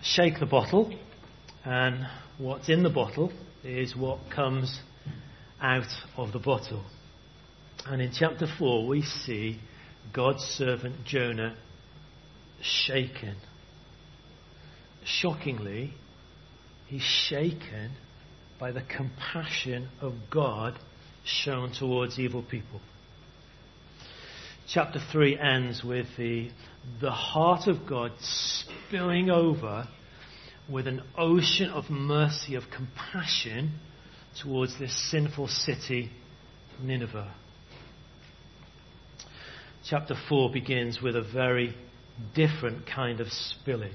shake the bottle, and what's in the bottle is what comes out of the bottle. And in chapter 4 we see God's servant Jonah shaken. Shockingly, he's shaken by the compassion of God shown towards evil people. Chapter 3 ends with the heart of God spilling over with an ocean of mercy, of compassion towards this sinful city, Nineveh. Chapter 4 begins with a very different kind of spillage.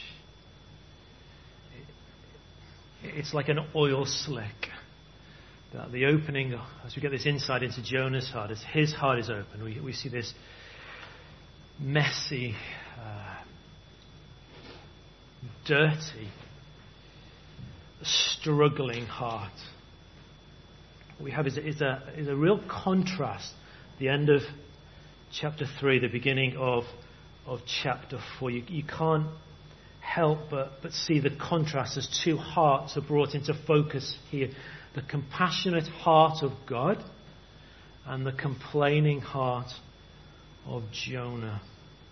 It's like an oil slick. The opening, as we get this insight into Jonah's heart, as his heart is open, we see this messy, dirty, struggling heart. What we have is a real contrast. The end of chapter 3, the beginning of chapter 4. You can't help but see the contrast as two hearts are brought into focus here. The compassionate heart of God and the complaining heart of Jonah.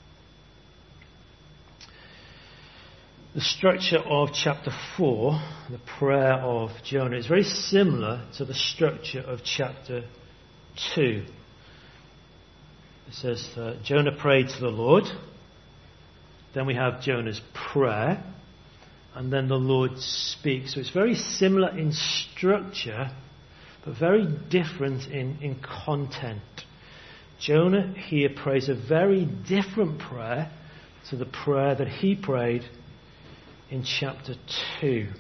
The structure of chapter 4, the prayer of Jonah, is very similar to the structure of chapter 2. It says, Jonah prayed to the Lord. Then we have Jonah's prayer. And then the Lord speaks. So it's very similar in structure, but very different in content. Jonah here prays a very different prayer to the prayer that he prayed in chapter 2.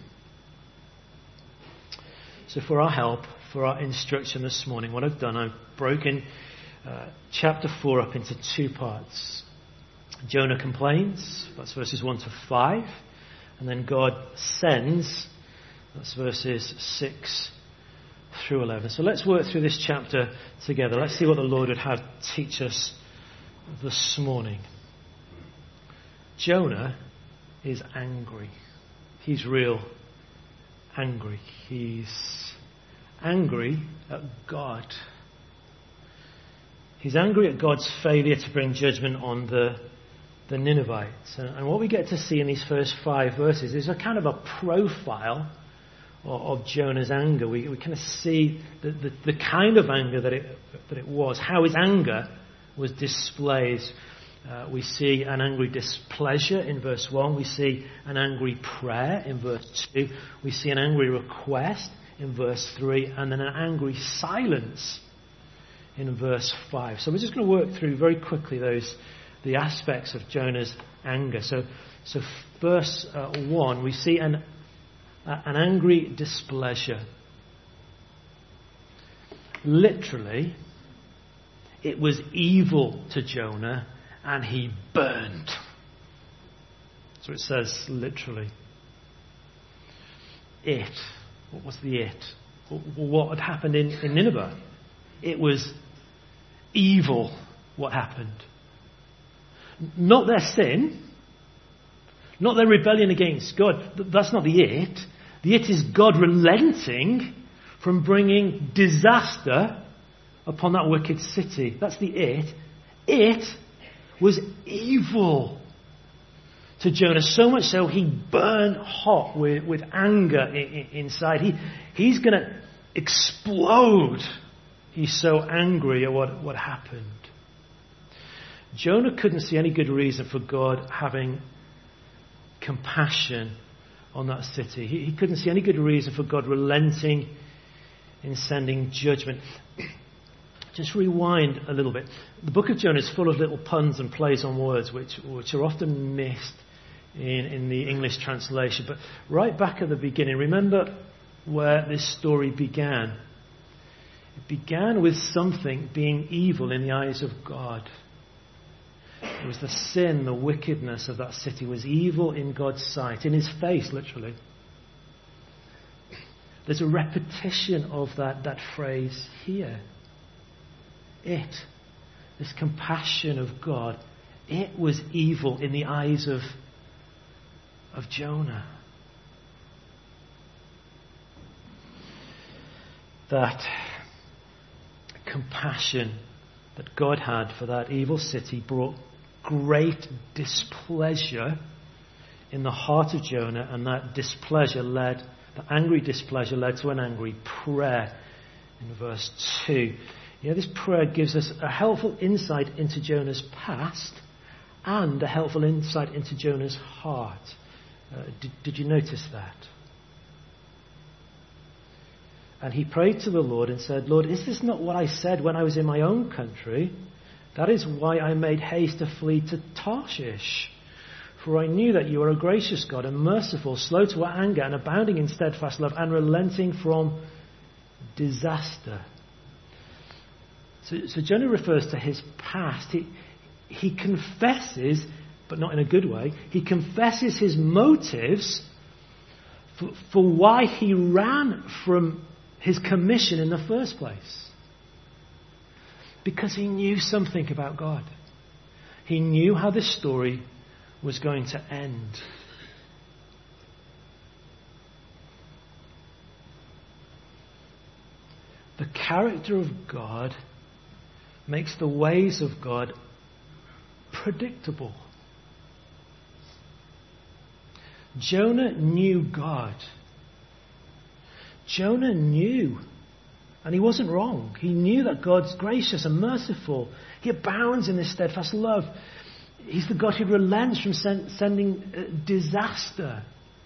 So for our help, for our instruction this morning, what I've done, I've broken chapter 4 up into two parts. Jonah complains, that's verses 1 to 5. And then God sends, that's verses 6 through 11. So let's work through this chapter together. Let's see what the Lord would have teach us this morning. Jonah is angry. He's real angry. He's angry at God. He's angry at God's failure to bring judgment on the Ninevites. And what we get to see in these first 5 verses is a kind of a profile of Jonah's anger. We kind of see the kind of anger that it was, how his anger was displayed. We see an angry displeasure in verse 1. We see an angry prayer in verse 2. We see an angry request in verse 3. And then an angry silence in verse 5. So we're just going to work through very quickly the aspects of Jonah's anger. So verse 1, we see an angry displeasure. Literally, it was evil to Jonah and he burned. So it says literally. What was the it? What had happened in Nineveh? It was evil what happened. Not their sin, not their rebellion against God. That's not the it. The it is God relenting from bringing disaster upon that wicked city. That's the it. It was evil to Jonah, so much so he burned hot with anger inside. He's going to explode. He's so angry at what happened. Jonah couldn't see any good reason for God having compassion on that city. He couldn't see any good reason for God relenting in sending judgment. Just rewind a little bit. The book of Jonah is full of little puns and plays on words which are often missed in the English translation. But right back at the beginning, remember where this story began. It began with something being evil in the eyes of God. It was the sin, the wickedness of that city was evil in God's sight, in his face, literally. There's a repetition of that phrase here. This compassion of God, it was evil in the eyes of of Jonah. That compassion that God had for that evil city brought great displeasure in the heart of Jonah, and that angry displeasure led to an angry prayer in verse 2. This prayer gives us a helpful insight into Jonah's past and a helpful insight into Jonah's heart. Did you notice that? And he prayed to the Lord and said, Lord, is this not what I said when I was in my own country? That is why I made haste to flee to Tarshish. For I knew that you are a gracious God and merciful, slow to anger and abounding in steadfast love and relenting from disaster. So Jonah refers to his past. He confesses, but not in a good way, he confesses his motives for why he ran from his commission in the first place. Because he knew something about God. He knew how this story was going to end. The character of God makes the ways of God predictable. Jonah knew God. Jonah knew, and he wasn't wrong. He knew that God's gracious and merciful. He abounds in this steadfast love. He's the God who relents from sending disaster.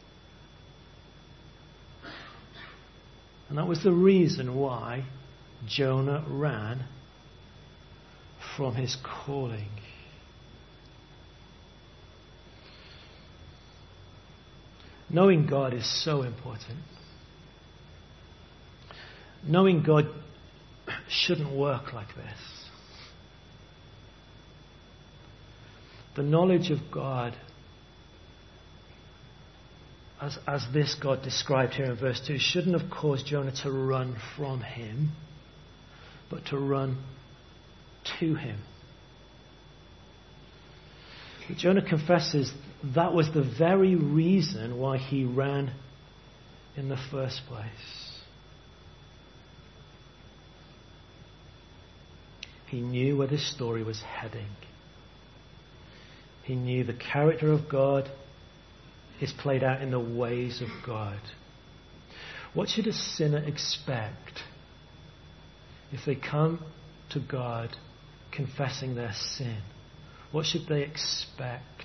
And that was the reason why Jonah ran from his calling. Knowing God is so important. Knowing God shouldn't work like this. The knowledge of God, as this God described here in verse 2, shouldn't have caused Jonah to run from him, but to run to him. Jonah confesses that was the very reason why he ran in the first place. He knew where this story was heading. He knew the character of God is played out in the ways of God. What should a sinner expect if they come to God confessing their sin? What should they expect?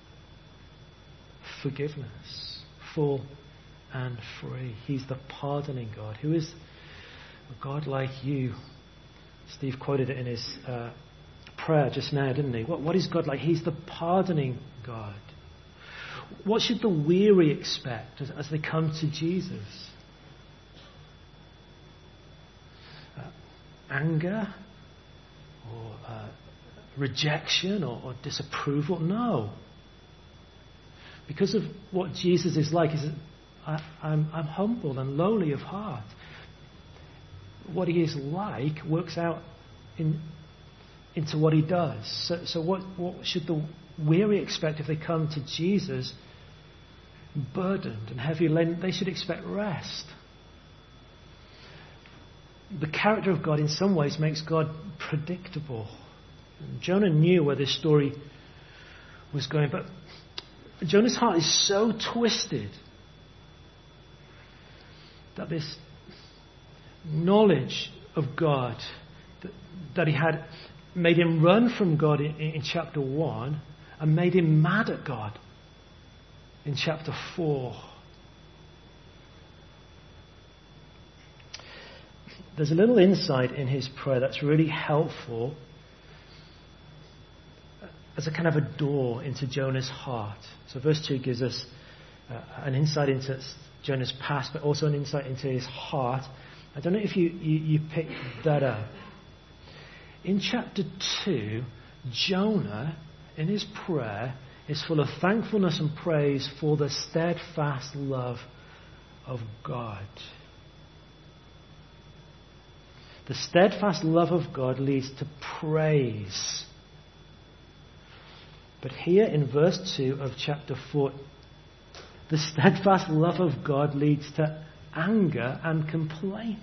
Forgiveness, full and free. He's the pardoning God. Who is a God like you? Steve quoted it in his prayer just now, didn't he? What is God like? He's the pardoning God. What should the weary expect as they come to Jesus? Anger? Or rejection or disapproval? No. Because of what Jesus is like, I'm humble and lowly of heart. What he is like works out into what he does. So what should the weary expect if they come to Jesus burdened and heavy laden? They should expect rest. The character of God in some ways makes God predictable. And Jonah knew where this story was going, but Jonah's heart is so twisted that this knowledge of God that he had made him run from God in chapter 1 and made him mad at God in chapter 4. There's a little insight in his prayer that's really helpful as a kind of a door into Jonah's heart. So verse 2 gives us an insight into Jonah's past, but also an insight into his heart. I don't know if you picked that up. In chapter 2, Jonah, in his prayer, is full of thankfulness and praise for the steadfast love of God. The steadfast love of God leads to praise. But here in verse 2 of chapter 4, The steadfast love of God leads to anger and complaint.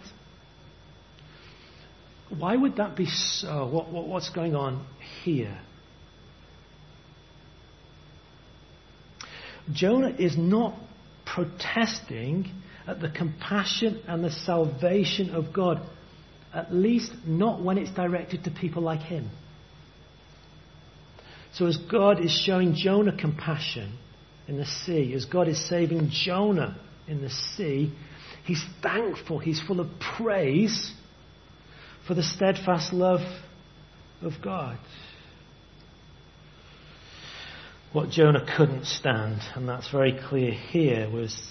Why would that be so? What's going on here? Jonah is not protesting at the compassion and the salvation of God, at least not when it's directed to people like him. So as God is showing Jonah compassion in the sea, as God is saving Jonah in the sea, he's thankful, he's full of praise for the steadfast love of God. What Jonah couldn't stand, and that's very clear here, was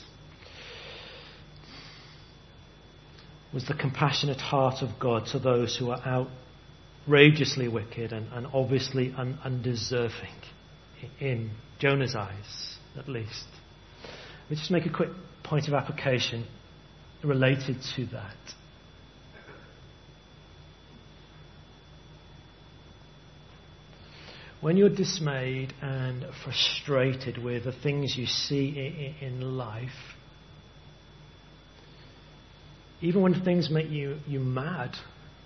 the compassionate heart of God to those who are outrageously wicked and obviously undeserving in Jonah's eyes, at least. Let me just make a quick point of application related to that. When you're dismayed and frustrated with the things you see in life, even when things make you mad,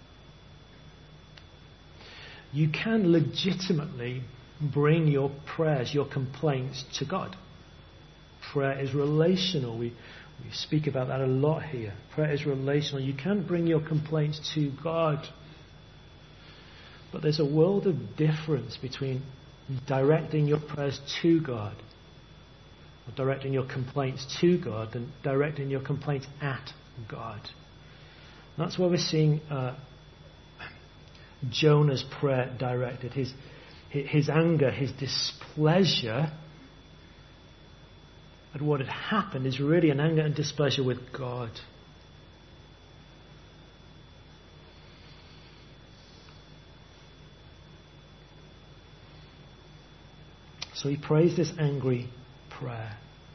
you can legitimately bring your prayers, your complaints to God. Prayer is relational. We speak about that a lot here. Prayer is relational. You can bring your complaints to God. But there's a world of difference between directing your prayers to God, or directing your complaints to God, and directing your complaints at God. And that's where we're seeing Jonah's prayer directed. His anger, his displeasure at what had happened is really an anger and displeasure with God. So he prays this angry prayer.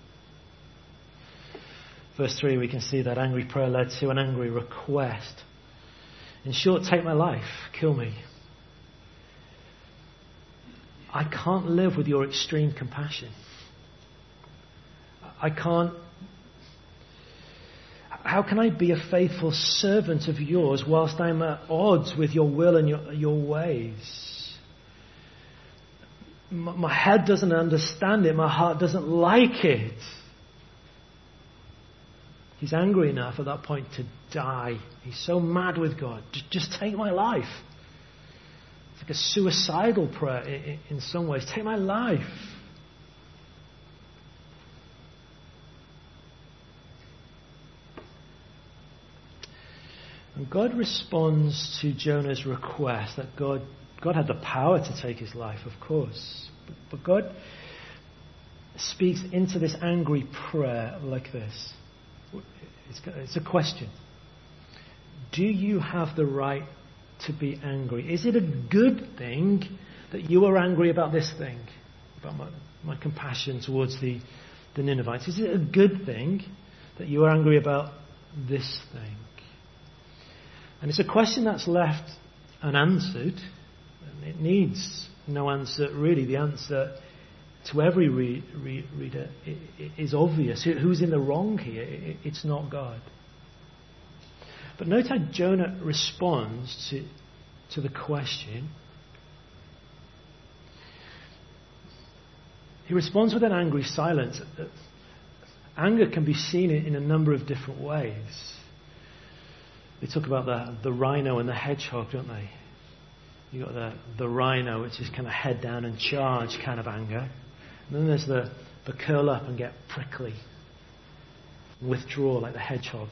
Verse 3, we can see that angry prayer led to an angry request. In short, take my life, kill me. I can't live with your extreme compassion. I can't. How can I be a faithful servant of yours whilst I'm at odds with your will and your ways? My head doesn't understand it. My heart doesn't like it. He's angry enough at that point to die. He's so mad with God. Just take my life. It's like a suicidal prayer in some ways. Take my life. And God responds to Jonah's request that God had the power to take his life, of course. But God speaks into this angry prayer like this. It's a question. Do you have the right to be angry? Is it a good thing that you are angry about this thing? About my compassion towards the Ninevites? Is it a good thing that you are angry about this thing? And it's a question that's left unanswered. It needs no answer, really. The answer to every reader is obvious. Who's in the wrong here? It's not God. But note how Jonah responds to the question. He responds with an angry silence. Anger can be seen in a number of different ways. They talk about the rhino and the hedgehog, don't they? You've got the rhino, which is kind of head down and charge kind of anger. And then there's the curl up and get prickly, and withdraw like the hedgehog.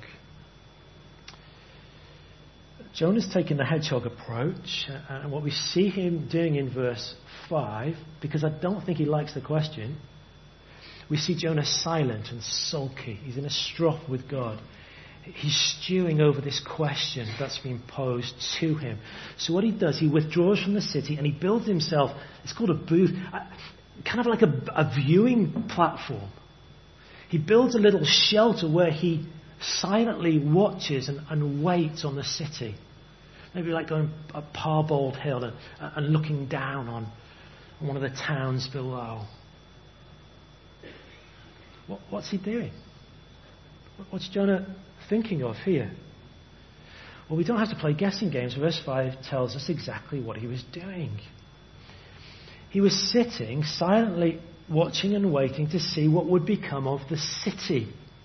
Jonah's taking the hedgehog approach, and what we see him doing in verse 5, because I don't think he likes the question, we see Jonah silent and sulky. He's in a stroff with God. He's stewing over this question that's been posed to him. So what he does, he withdraws from the city and he builds himself, it's called a booth, kind of like a viewing platform. He builds a little shelter where he silently watches and waits on the city. Maybe like going up Parbold Hill and looking down on one of the towns below. What's he doing? What's Jonah thinking of here? Well, we don't have to play guessing games. Verse 5 tells us exactly what he was doing. He was sitting silently watching and waiting to see what would become of the city.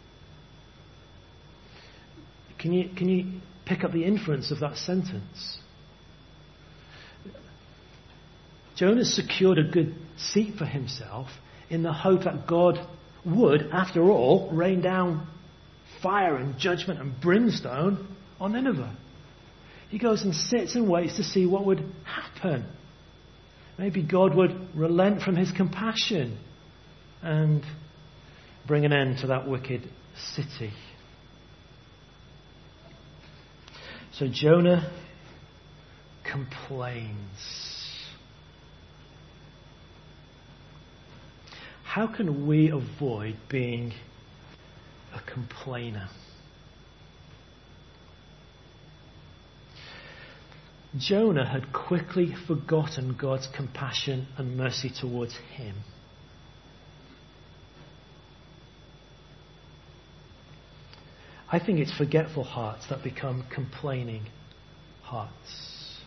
Can you pick up the inference of that sentence? Jonah secured a good seat for himself in the hope that God would, after all, rain down fire and judgment and brimstone on Nineveh. He goes and sits and waits to see what would happen. Maybe God would relent from his compassion and bring an end to that wicked city. So Jonah complains. How can we avoid being a complainer? Jonah had quickly forgotten God's compassion and mercy towards him. I think it's forgetful hearts that become complaining hearts.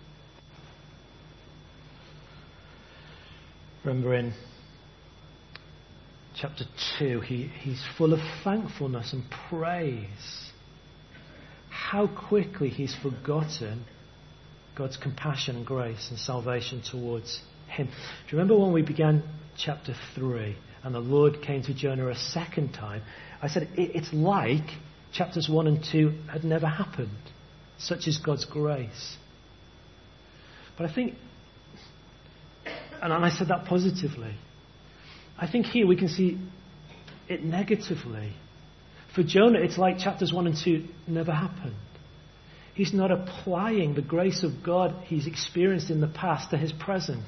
Remember in chapter 2, he's full of thankfulness and praise. How quickly he's forgotten God's compassion and grace and salvation towards him. Do you remember when we began chapter 3 and the Lord came to Jonah a second time? I said it's like chapters 1 and 2 had never happened. Such is God's grace. But I think, and I said that positively, I think here we can see it negatively. For Jonah, it's like chapters 1 and 2 never happened. He's not applying the grace of God he's experienced in the past to his present.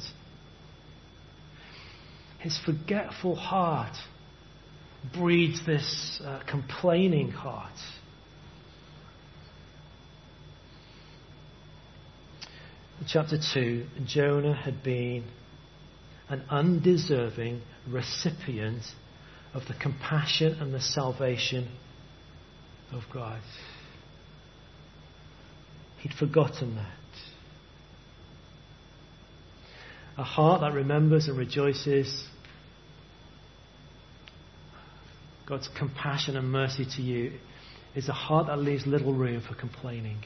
His forgetful heart breeds this complaining heart. In chapter 2, Jonah had been an undeserving recipient of the compassion and the salvation of God. He'd forgotten that. A heart that remembers and rejoices God's compassion and mercy to you is a heart that leaves little room for complaining.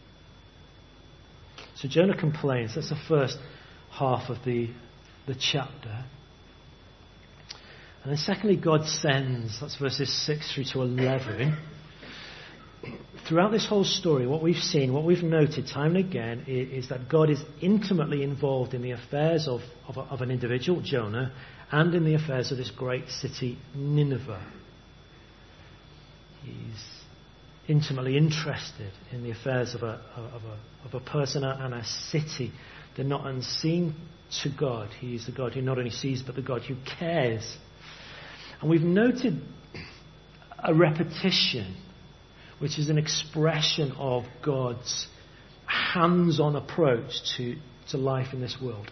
So Jonah complains. That's the first half of the chapter. And then secondly, God sends. That's verses 6 through to 11. Throughout this whole story, what we've seen, what we've noted time and again, is that God is intimately involved in the affairs of an individual, Jonah, and in the affairs of this great city, Nineveh. He's intimately interested in the affairs of a person and a city. They're not unseen to God. He's the God who not only sees, but the God who cares. And we've noted a repetition, which is an expression of God's hands-on approach to life in this world.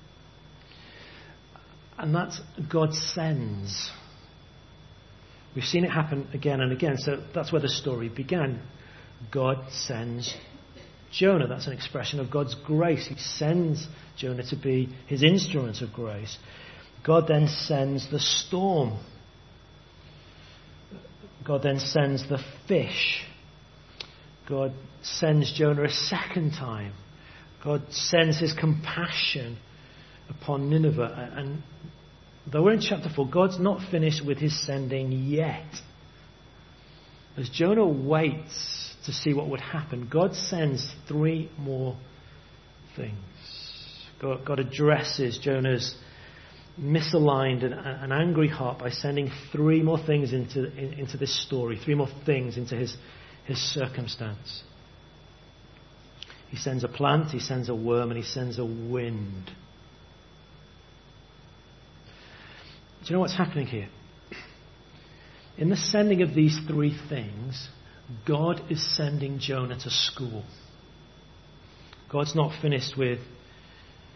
And that's God sends. We've seen it happen again and again, so that's where the story began. God sends Jonah. That's an expression of God's grace. He sends Jonah to be his instrument of grace. God then sends the storm. God then sends the fish. God sends Jonah a second time. God sends his compassion upon Nineveh. And though we're in chapter 4, God's not finished with his sending yet. As Jonah waits to see what would happen, God sends 3 more things. God addresses Jonah's misaligned and angry heart by sending 3 more things into this story, 3 more things into his circumstance. He sends a plant, he sends a worm, and he sends a wind. Do you know what's happening here? In the sending of these 3 things, God is sending Jonah to school. God's not finished with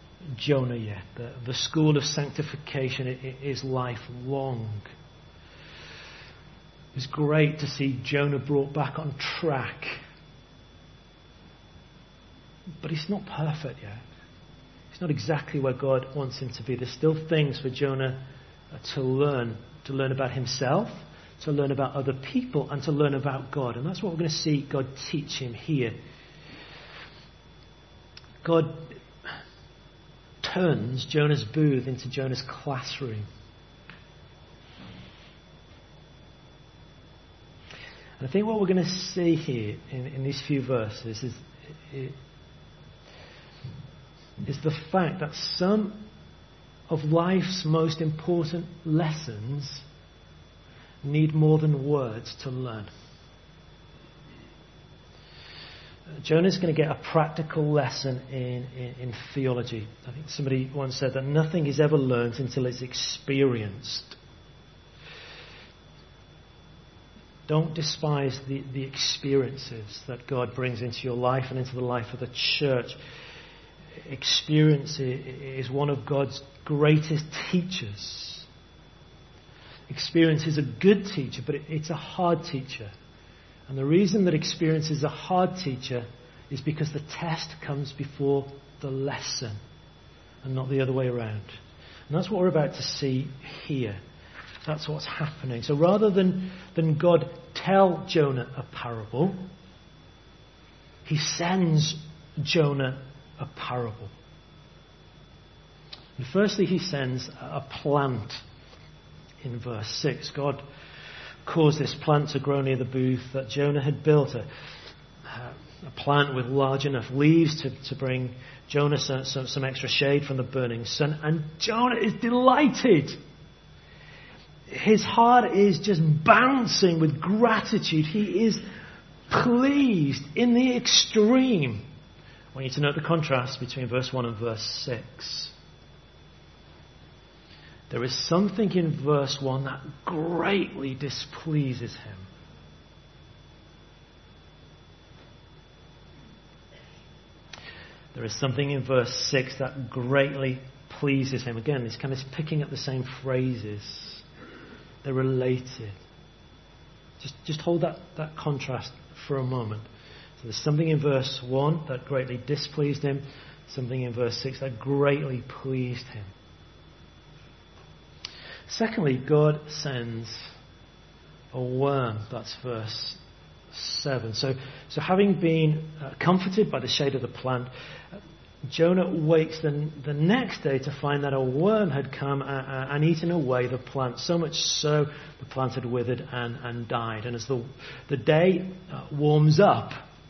Jonah yet. The school of sanctification is lifelong. was great to see Jonah brought back on track. But he's not perfect yet. He's not exactly where God wants him to be. There's still things for Jonah to learn about himself, to learn about other people, and to learn about God. And that's what we're going to see God teach him here. God turns Jonah's booth into Jonah's classroom. And I think what we're going to see here in these few verses is the fact that some of life's most important lessons need more than words to learn. Jonah's going to get a practical lesson in theology. I think somebody once said that nothing is ever learned until it's experienced. Don't despise the experiences that God brings into your life and into the life of the church. Experience is one of God's greatest teachers. Experience is a good teacher, but it's a hard teacher. And the reason that experience is a hard teacher is because the test comes before the lesson and not the other way around. And that's what we're about to see here. That's what's happening. So rather than God tell Jonah a parable, he sends Jonah a parable. And firstly, he sends a plant in verse 6. God caused this plant to grow near the booth that Jonah had built, a plant with large enough leaves to bring Jonah some extra shade from the burning sun. And Jonah is delighted. His heart is just bouncing with gratitude. He is pleased in the extreme. I want you to note the contrast between verse 1 and verse 6. There is something in verse 1 that greatly displeases him. There is something in verse 6 that greatly pleases him. Again, he's kind of picking up the same phrases. They're related. Just hold that contrast for a moment. So there's something in verse 1 that greatly displeased him. Something in verse 6 that greatly pleased him. Secondly, God sends a worm. That's verse 7. So having been comforted by the shade of the plant, Jonah wakes the next day to find that a worm had come and eaten away the plant, so much so the plant had withered and died. And as the day warms up,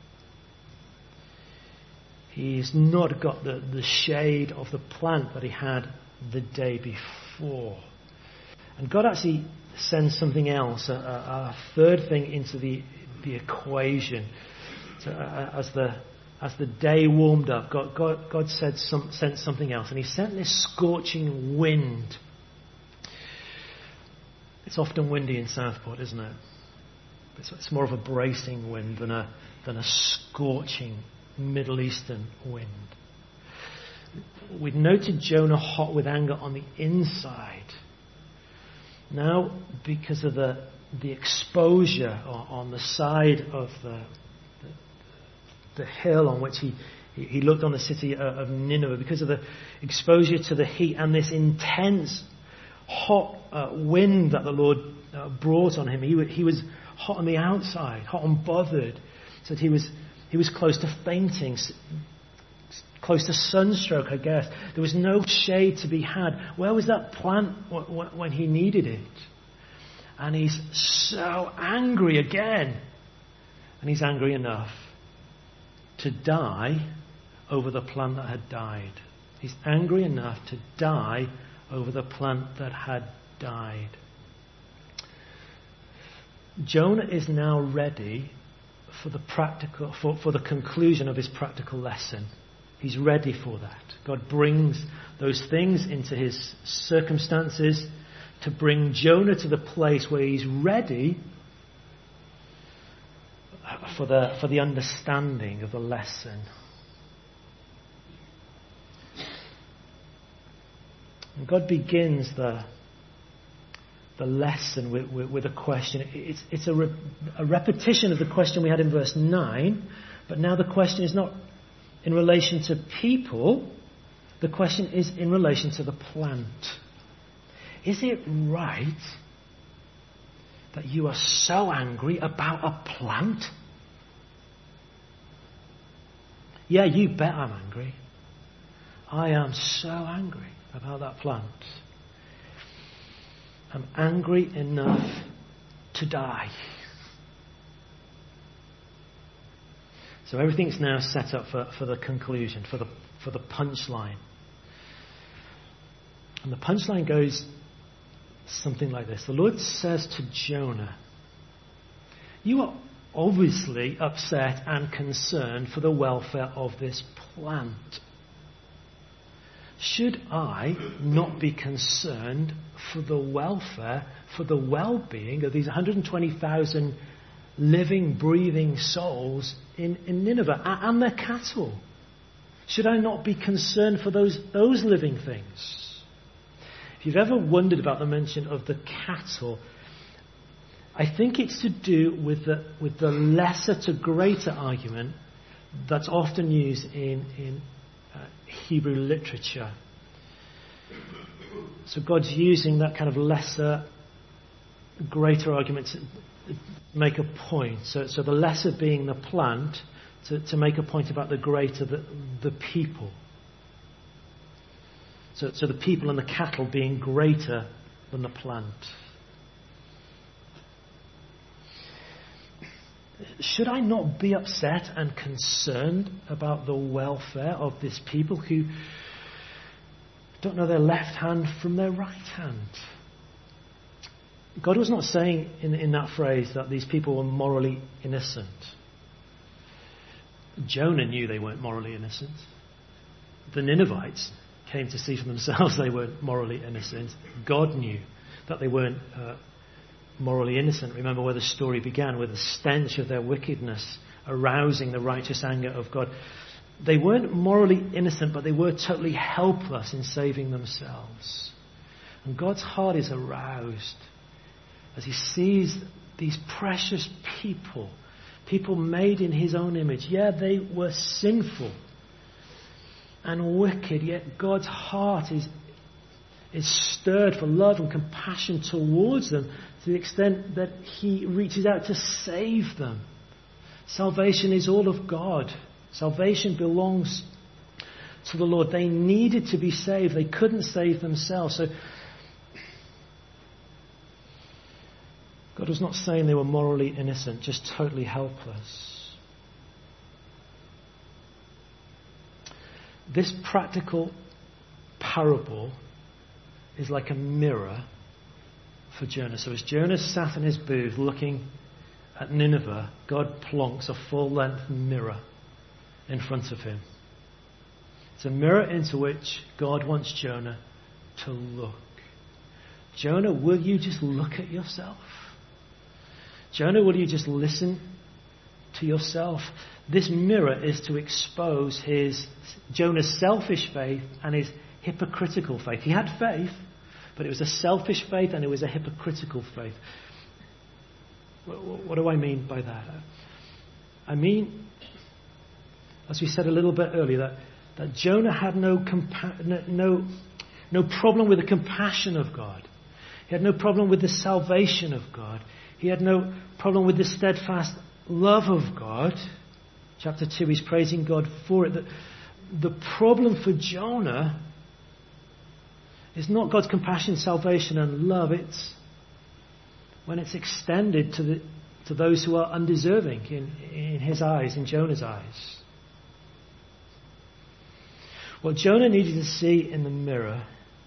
he's not got the shade of the plant that he had the day before. And God actually sends something else, a third thing into the equation. So, as the day warmed up, God sent something else, and He sent this scorching wind. It's often windy in Southport, isn't it? It's more of a bracing wind than a scorching Middle Eastern wind. We'd noted Jonah hot with anger on the inside. Now, because of the exposure on the side of the hill on which he looked on the city of Nineveh, because of the exposure to the heat and this intense hot wind that the Lord brought on him, he was hot on the outside, hot and bothered, so that he was close to fainting, close to sunstroke, I guess. There was no shade to be had. Where was that plant when he needed it? And he's so angry again. And he's angry enough to die over the plant that had died. He's angry enough to die over the plant that had died. Jonah is now ready for the conclusion of his practical lesson. He's ready for that. God brings those things into his circumstances to bring Jonah to the place where he's ready for the understanding of the lesson. And God begins the lesson with a question. It's a repetition of the question we had in verse 9, but now the question is not in relation to people, the question is in relation to the plant. Is it right that you are so angry about a plant? Yeah, you bet I'm angry. I am so angry about that plant. I'm angry enough to die. So everything's now set up for the conclusion, for the punchline. And the punchline goes something like this. The Lord says to Jonah, you are obviously upset and concerned for the welfare of this plant. Should I not be concerned for the welfare, for the well-being of these 120,000 living, breathing souls in Nineveh and their cattle? Should I not be concerned for those living things? If you've ever wondered about the mention of the cattle, I think it's to do with the lesser to greater argument that's often used in Hebrew literature. So God's using that kind of lesser, greater argument to make a point. So the lesser being the plant, to make a point about the greater, the people. So the people and the cattle being greater than the plant. Should I not be upset and concerned about the welfare of this people who don't know their left hand from their right hand? God was not saying in that phrase that these people were morally innocent. Jonah knew they weren't morally innocent. The Ninevites came to see for themselves they weren't morally innocent. God knew that they weren't morally innocent. Remember where the story began, with the stench of their wickedness arousing the righteous anger of God. They weren't morally innocent, but they were totally helpless in saving themselves. And God's heart is aroused as he sees these precious people made in his own image. Yeah, they were sinful and wicked, yet God's heart is stirred for love and compassion towards them, to the extent that he reaches out to save them. Salvation is all of God. Salvation belongs to the Lord. They needed to be saved. They couldn't save themselves. So God was not saying they were morally innocent, just totally helpless. This practical parable is like a mirror for Jonah. So as Jonah sat in his booth looking at Nineveh, God plonks a full-length mirror in front of him. It's a mirror into which God wants Jonah to look. Jonah, will you just look at yourself? Jonah, will you just listen to yourself? This mirror is to expose Jonah's selfish faith and his hypocritical faith. He had faith, but it was a selfish faith and it was a hypocritical faith. What do I mean by that? I mean, as we said a little bit earlier, that Jonah had no problem with the compassion of God. He had no problem with the salvation of God. He had no problem with the steadfast love of God. Chapter 2, he's praising God for it. The problem for Jonah is not God's compassion, salvation and love. It's when it's extended to those who are undeserving in his eyes, in Jonah's eyes. What Jonah needed to see in the mirror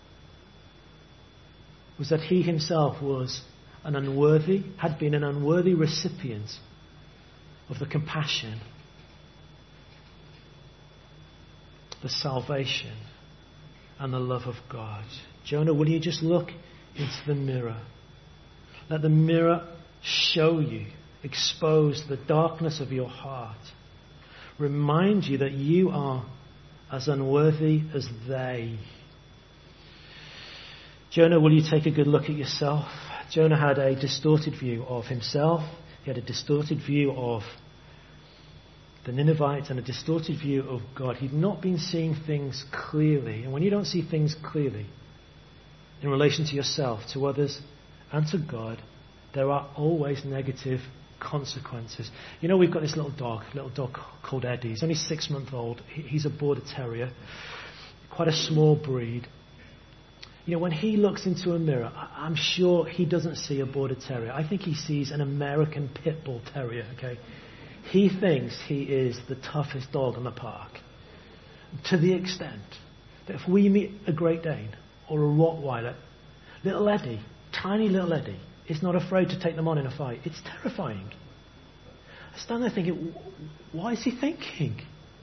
was that he himself had been an unworthy recipient of the compassion, the salvation and the love of God. Jonah, will you just look into the mirror? Let the mirror show you, expose the darkness of your heart. Remind you that you are as unworthy as they. Jonah, will you take a good look at yourself Jonah had a distorted view of himself. He had a distorted view of the Ninevites and a distorted view of God. He'd not been seeing things clearly. And when you don't see things clearly in relation to yourself, to others, and to God, there are always negative consequences. You know, we've got this little dog called Eddie. He's only 6 months old. He's a Border Terrier, quite a small breed. You know, when he looks into a mirror, I'm sure he doesn't see a Border Terrier. I think he sees an American Pit Bull Terrier, okay? He thinks he is the toughest dog in the park, to the extent that if we meet a Great Dane or a Rottweiler, little Eddie, tiny little Eddie, is not afraid to take them on in a fight. It's terrifying. I stand there thinking, why is he thinking?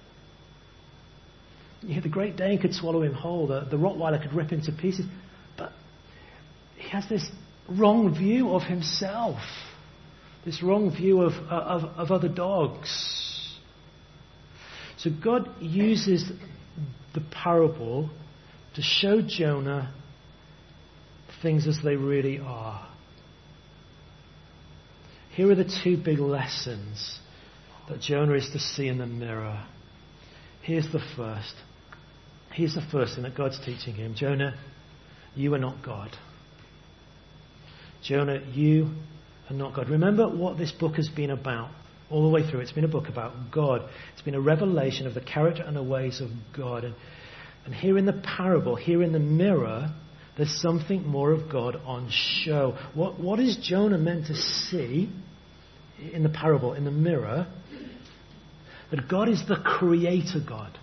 Yeah, the Great Dane could swallow him whole. The Rottweiler could rip him to pieces. But he has this wrong view of himself. This wrong view of other dogs. So God uses the parable to show Jonah things as they really are. Here are the two big lessons that Jonah is to see in the mirror. Here's the first. Here's the first thing that God's teaching him. Jonah, you are not God. Jonah, you are not God. Remember what this book has been about all the way through. It's been a book about God. It's been a revelation of the character and the ways of God. And here in the parable, here in the mirror, there's something more of God on show. What is Jonah meant to see in the parable, in the mirror? That God is the creator God.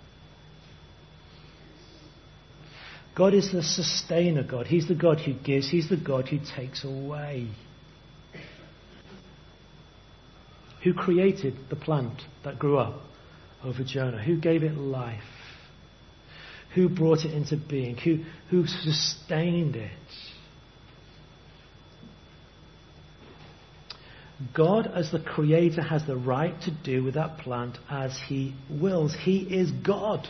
God is the sustainer God. He's the God who gives. He's the God who takes away. Who created the plant that grew up over Jonah? Who gave it life? Who brought it into being? Who sustained it? God, as the creator, has the right to do with that plant as he wills. He is God.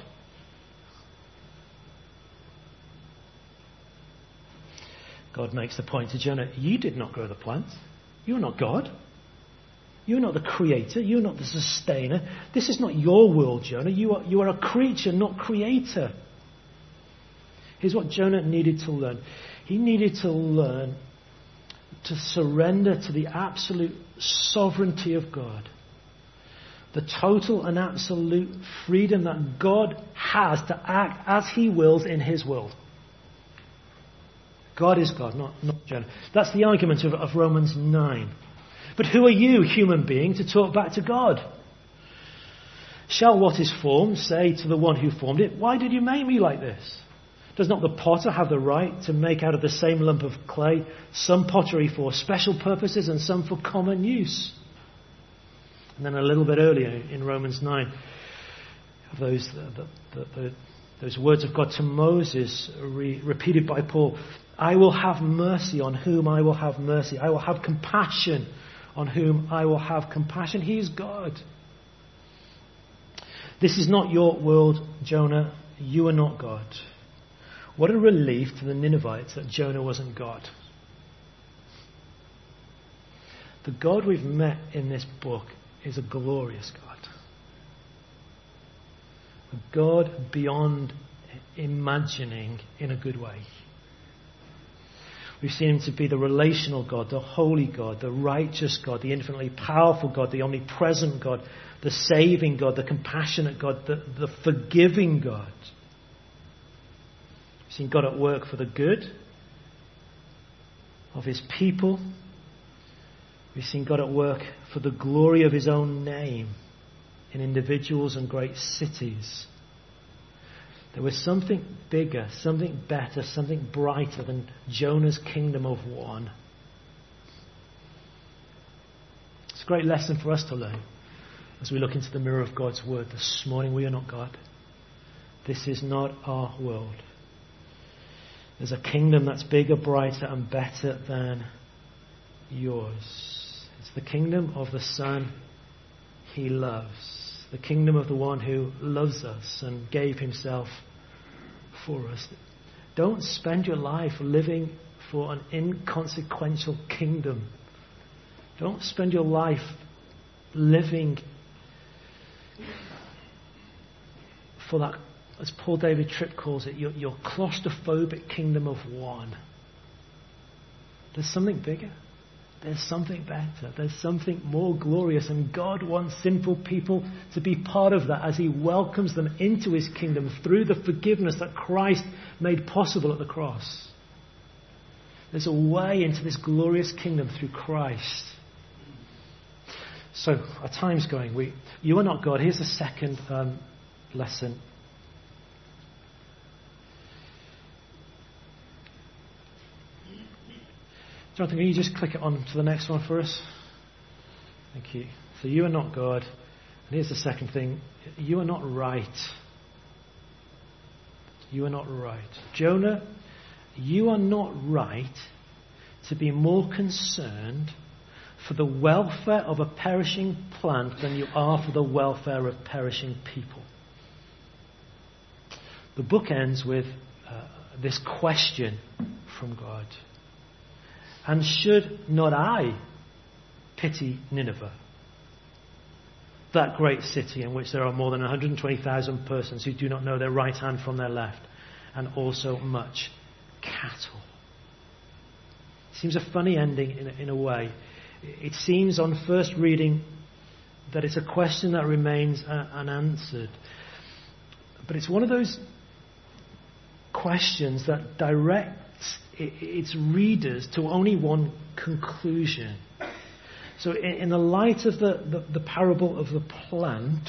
God makes the point to Jonah, you did not grow the plant. You're not God. You're not the creator. You're not the sustainer. This is not your world, Jonah. You are a creature, not creator. Here's what Jonah needed to learn. He needed to learn to surrender to the absolute sovereignty of God. The total and absolute freedom that God has to act as he wills in his world. God is God, not Jonah. That's the argument of Romans 9. But who are you, human being, to talk back to God? Shall what is formed say to the one who formed it, why did you make me like this? Does not the potter have the right to make out of the same lump of clay some pottery for special purposes and some for common use? And then a little bit earlier in Romans 9, those words of God to Moses repeated by Paul. I will have mercy on whom I will have mercy. I will have compassion on whom I will have compassion. He is God. This is not your world, Jonah. You are not God. What a relief to the Ninevites that Jonah wasn't God. The God we've met in this book is a glorious God. A God beyond imagining in a good way. We've seen him to be the relational God, the holy God, the righteous God, the infinitely powerful God, the omnipresent God, the saving God, the compassionate God, the forgiving God. We've seen God at work for the good of his people. We've seen God at work for the glory of his own name in individuals and great cities. There was something bigger, something better, something brighter than Jonah's kingdom of one. It's a great lesson for us to learn as we look into the mirror of God's word this morning. We are not God. This is not our world. There's a kingdom that's bigger, brighter, and better than yours. It's the kingdom of the Son he loves. The kingdom of the one who loves us and gave himself for us. Don't spend your life living for an inconsequential kingdom. Don't spend your life living for that, as Paul David Tripp calls it, your claustrophobic kingdom of one. There's something bigger. There's something better. There's something more glorious. And God wants sinful people to be part of that as He welcomes them into His kingdom through the forgiveness that Christ made possible at the cross. There's a way into this glorious kingdom through Christ. So, our time's going. You are not God. Here's the second lesson. Jonathan, can you just click it on to the next one for us? Thank you. So you are not God. And here's the second thing. You are not right. You are not right. Jonah, you are not right to be more concerned for the welfare of a perishing plant than you are for the welfare of perishing people. The book ends with this question from God. And should not I pity Nineveh, that great city in which there are more than 120,000 persons who do not know their right hand from their left, and also much cattle? Seems a funny ending in a way. It seems on first reading that it's a question that remains unanswered. But it's one of those questions that directs its readers to only one conclusion. So in the light of the parable of the plant,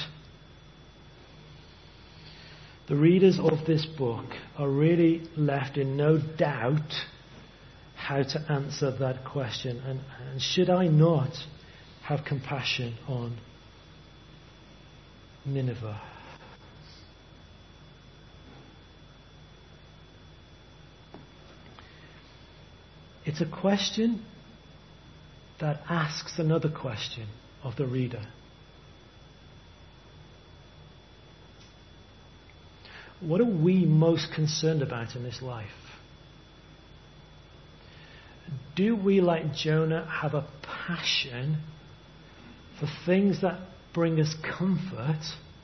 the readers of this book are really left in no doubt how to answer that question. And should I not have compassion on Nineveh? It's a question that asks another question of the reader. What are we most concerned about in this life? Do we, like Jonah, have a passion for things that bring us comfort?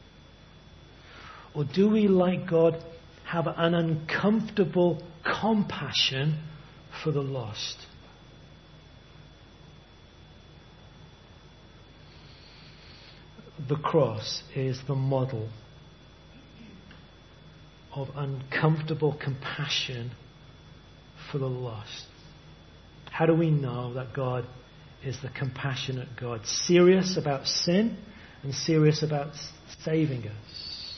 Or do we, like God, have an uncomfortable compassion for the lost? The cross is the model of uncomfortable compassion for the lost. How do we know that God is the compassionate God? Serious about sin and serious about saving us.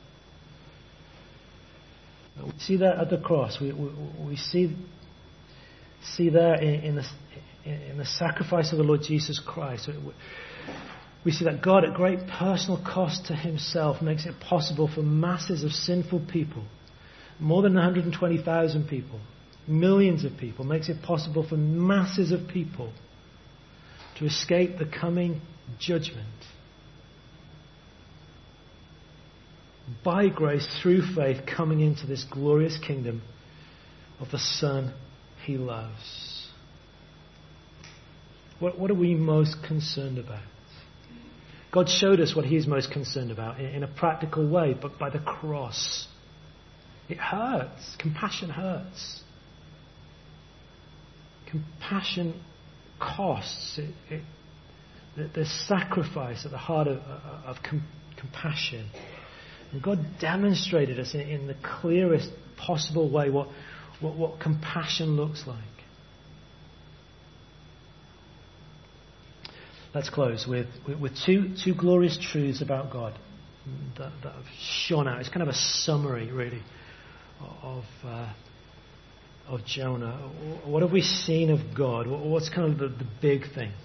We see that at the cross. We see there in the sacrifice of the Lord Jesus Christ. We see that God, at great personal cost to Himself, makes it possible for masses of sinful people, more than 120,000 people, millions of people, makes it possible for masses of people to escape the coming judgment. By grace, through faith, coming into this glorious kingdom of the Son He loves. What are we most concerned about? God showed us what He's most concerned about in a practical way, but by the cross. It hurts. Compassion hurts. Compassion costs. There's sacrifice at the heart of compassion. And God demonstrated us in the clearest possible way what compassion looks like. Let's close with two glorious truths about God that have shone out. It's kind of a summary, really, of Jonah. What have we seen of God? What's kind of the big thing?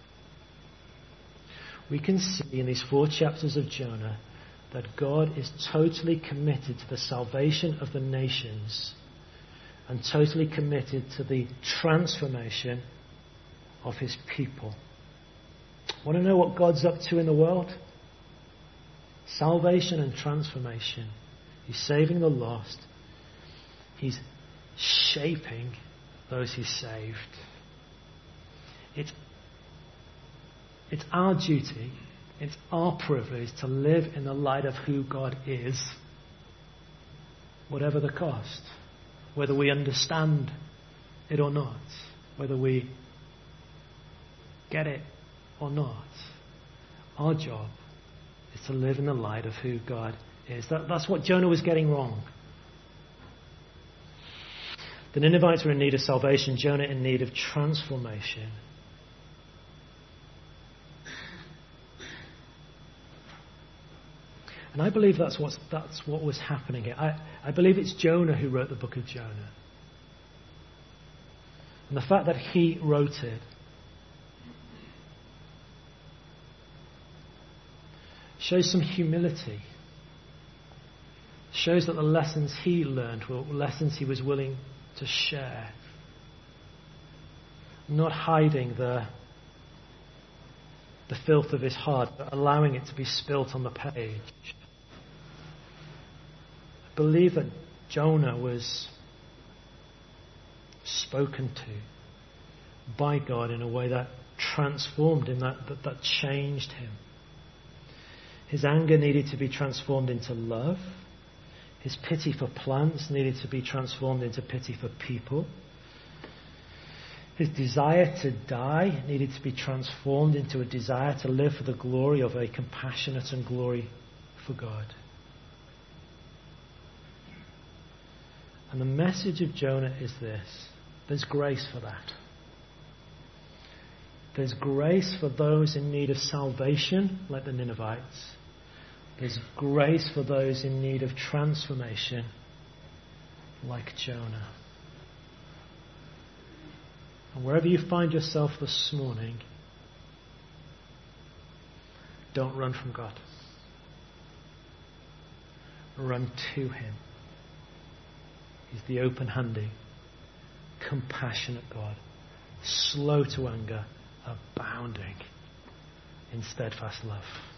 We can see in these 4 chapters of Jonah that God is totally committed to the salvation of the nations and totally committed to the transformation of His people. Want to know what God's up to in the world? Salvation and transformation. He's saving the lost. He's shaping those He saved. It's our duty, it's our privilege to live in the light of who God is, whatever the cost, whether we understand it or not, whether we get it or not. Our job is to live in the light of who God is. That's what Jonah was getting wrong. The Ninevites were in need of salvation, Jonah in need of transformation. And I believe that's what was happening here. I believe it's Jonah who wrote the book of Jonah. And the fact that he wrote it shows some humility. Shows that the lessons he learned were lessons he was willing to share. Not hiding the filth of his heart, but allowing it to be spilt on the page. I believe that Jonah was spoken to by God in a way that transformed him, that changed him. His anger needed to be transformed into love. His pity for plants needed to be transformed into pity for people. His desire to die needed to be transformed into a desire to live for the glory of a compassionate and glory for God. And the message of Jonah is this: there's grace for that. There's grace for those in need of salvation, like the Ninevites. There's grace for those in need of transformation, like Jonah. And wherever you find yourself this morning, don't run from God. Run to Him. He's the open-handed, compassionate God, slow to anger, abounding in steadfast love.